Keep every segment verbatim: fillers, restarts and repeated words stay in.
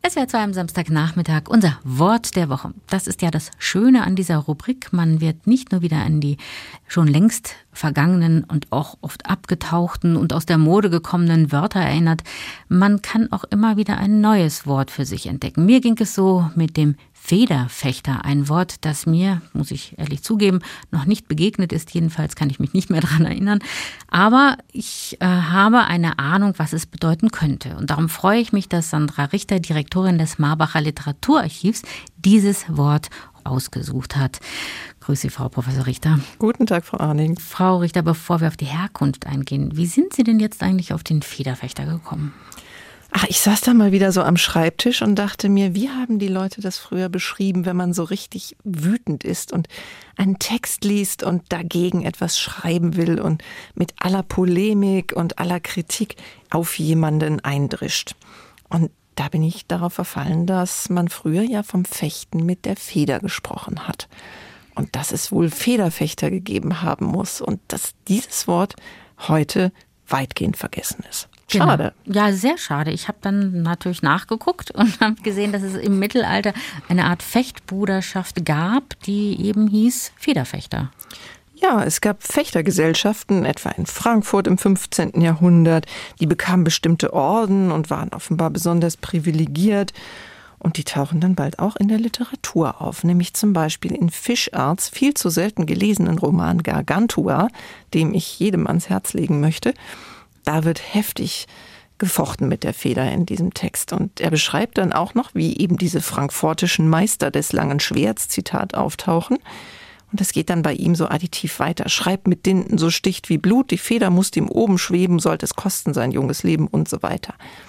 S W R zwei am Samstagnachmittag, unser Wort der Woche. Das ist ja das Schöne an dieser Rubrik. Man wird nicht nur wieder an die schon längst vergangenen und auch oft abgetauchten und aus der Mode gekommenen Wörter erinnert. Man kann auch immer wieder ein neues Wort für sich entdecken. Mir ging es so mit dem Federfechter, ein Wort, das mir, muss ich ehrlich zugeben, noch nicht begegnet ist. Jedenfalls kann ich mich nicht mehr daran erinnern. Aber ich äh, habe eine Ahnung, was es bedeuten könnte. Und darum freue ich mich, dass Sandra Richter, Direktorin des Marbacher Literaturarchivs, dieses Wort ausgesucht hat. Grüß Sie, Frau Professor Richter. Guten Tag, Frau Arning. Frau Richter, bevor wir auf die Herkunft eingehen, wie sind Sie denn jetzt eigentlich auf den Federfechter gekommen? Ach, ich saß da mal wieder so am Schreibtisch und dachte mir, wie haben die Leute das früher beschrieben, wenn man so richtig wütend ist und einen Text liest und dagegen etwas schreiben will und mit aller Polemik und aller Kritik auf jemanden eindrischt. Und da bin ich darauf verfallen, dass man früher ja vom Fechten mit der Feder gesprochen hat. Und dass es wohl Federfechter gegeben haben muss und dass dieses Wort heute weitgehend vergessen ist. Schade. Genau. Ja, sehr schade. Ich habe dann natürlich nachgeguckt und habe gesehen, dass es im Mittelalter eine Art Fechtbruderschaft gab, die eben hieß Federfechter. Ja, es gab Fechtergesellschaften, etwa in Frankfurt im fünfzehnten Jahrhundert. Die bekamen bestimmte Orden und waren offenbar besonders privilegiert. Und die tauchen dann bald auch in der Literatur auf, nämlich zum Beispiel in Fischarts viel zu selten gelesenen Roman Gargantua, dem ich jedem ans Herz legen möchte. Da wird heftig gefochten mit der Feder in diesem Text. Und er beschreibt dann auch noch, wie eben diese frankfurtischen Meister des langen Schwerts, Zitat, auftauchen. Und das geht dann bei ihm so additiv weiter. Schreibt mit Dinten, so sticht wie Blut, die Feder muss ihm oben schweben, sollte es kosten sein junges Leben und so weiter.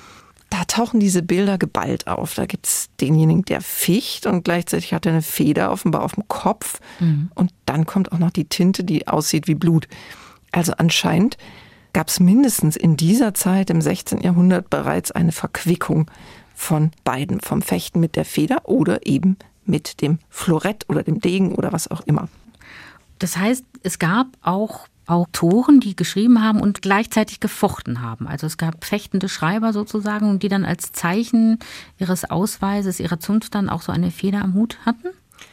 Da tauchen diese Bilder geballt auf. Da gibt es denjenigen, der ficht und gleichzeitig hat er eine Feder offenbar auf dem Kopf. Mhm. Und dann kommt auch noch die Tinte, die aussieht wie Blut. Also anscheinend gab es mindestens in dieser Zeit im sechzehnten Jahrhundert bereits eine Verquickung von beiden, vom Fechten mit der Feder oder eben mit dem Florett oder dem Degen oder was auch immer. Das heißt, es gab auch Autoren, die geschrieben haben und gleichzeitig gefochten haben. Also es gab fechtende Schreiber sozusagen, und die dann als Zeichen ihres Ausweises, ihrer Zunft dann auch so eine Feder am Hut hatten?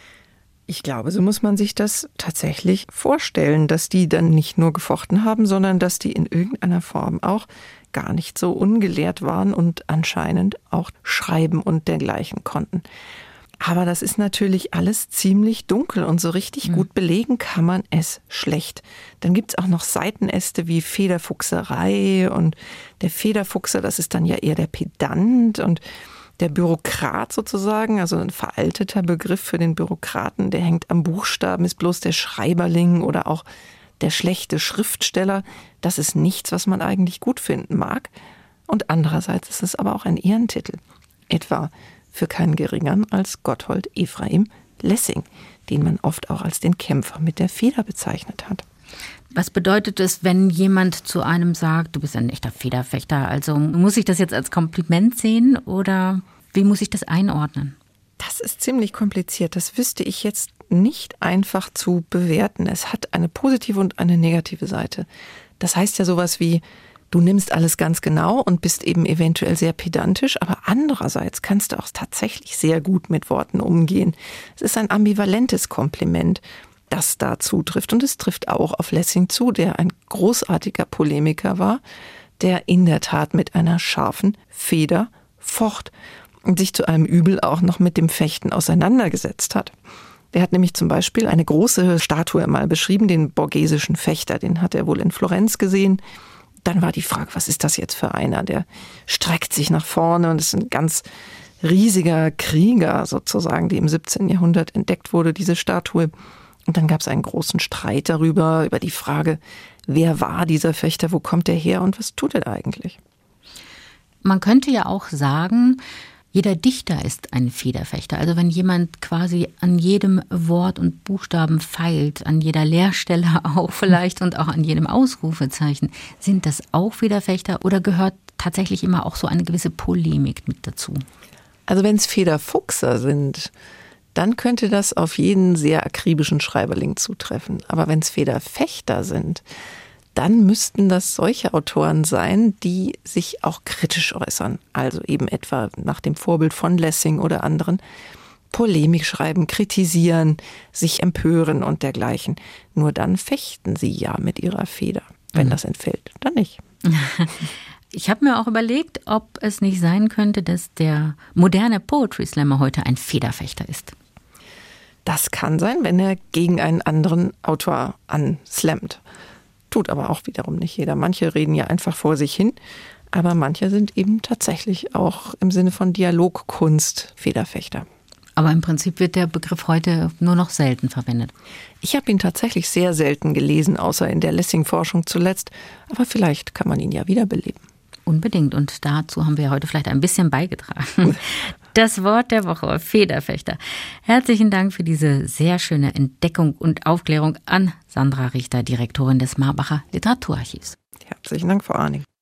Ich glaube, so muss man sich das tatsächlich vorstellen, dass die dann nicht nur gefochten haben, sondern dass die in irgendeiner Form auch gar nicht so ungelehrt waren und anscheinend auch schreiben und dergleichen konnten. Aber das ist natürlich alles ziemlich dunkel und so richtig mhm. gut belegen kann man es schlecht. Dann gibt es auch noch Seitenäste wie Federfuchserei und der Federfuchser, das ist dann ja eher der Pedant und der Bürokrat sozusagen, also ein veralteter Begriff für den Bürokraten, der hängt am Buchstaben, ist bloß der Schreiberling oder auch der schlechte Schriftsteller. Das ist nichts, was man eigentlich gut finden mag. Und andererseits ist es aber auch ein Ehrentitel. Etwa für keinen geringeren als Gotthold Ephraim Lessing, den man oft auch als den Kämpfer mit der Feder bezeichnet hat. Was bedeutet es, wenn jemand zu einem sagt, du bist ein echter Federfechter? Also muss ich das jetzt als Kompliment sehen oder wie muss ich das einordnen? Das ist ziemlich kompliziert. Das wüsste ich jetzt nicht einfach zu bewerten. Es hat eine positive und eine negative Seite. Das heißt ja sowas wie, du nimmst alles ganz genau und bist eben eventuell sehr pedantisch, aber andererseits kannst du auch tatsächlich sehr gut mit Worten umgehen. Es ist ein ambivalentes Kompliment, das da zutrifft. Und es trifft auch auf Lessing zu, der ein großartiger Polemiker war, der in der Tat mit einer scharfen Feder focht und sich zu einem Übel auch noch mit dem Fechten auseinandergesetzt hat. Der hat nämlich zum Beispiel eine große Statue mal beschrieben, den borghesischen Fechter, den hat er wohl in Florenz gesehen. Dann war die Frage, was ist das jetzt für einer? Der streckt sich nach vorne und ist ein ganz riesiger Krieger sozusagen, die im siebzehnten Jahrhundert entdeckt wurde, diese Statue. Und dann gab es einen großen Streit darüber, über die Frage, wer war dieser Fechter, wo kommt er her und was tut er eigentlich? Man könnte ja auch sagen, jeder Dichter ist ein Federfechter. Also wenn jemand quasi an jedem Wort und Buchstaben feilt, an jeder Leerstelle auch vielleicht und auch an jedem Ausrufezeichen, sind das auch Federfechter oder gehört tatsächlich immer auch so eine gewisse Polemik mit dazu? Also wenn es Federfuchser sind, dann könnte das auf jeden sehr akribischen Schreiberling zutreffen. Aber wenn es Federfechter sind, dann müssten das solche Autoren sein, die sich auch kritisch äußern. Also eben etwa nach dem Vorbild von Lessing oder anderen. Polemik schreiben, kritisieren, sich empören und dergleichen. Nur dann fechten sie ja mit ihrer Feder. Wenn mhm. das entfällt, dann nicht. Ich habe mir auch überlegt, ob es nicht sein könnte, dass der moderne Poetry Slammer heute ein Federfechter ist. Das kann sein, wenn er gegen einen anderen Autor anslammt. Tut aber auch wiederum nicht jeder. Manche reden ja einfach vor sich hin, aber manche sind eben tatsächlich auch im Sinne von Dialogkunst Federfechter. Aber im Prinzip wird der Begriff heute nur noch selten verwendet. Ich habe ihn tatsächlich sehr selten gelesen, außer in der Lessing-Forschung zuletzt. Aber vielleicht kann man ihn ja wiederbeleben. Unbedingt. Und dazu haben wir heute vielleicht ein bisschen beigetragen. Das Wort der Woche, Federfechter. Herzlichen Dank für diese sehr schöne Entdeckung und Aufklärung an Sandra Richter, Direktorin des Marbacher Literaturarchivs. Herzlichen Dank, Frau Arning.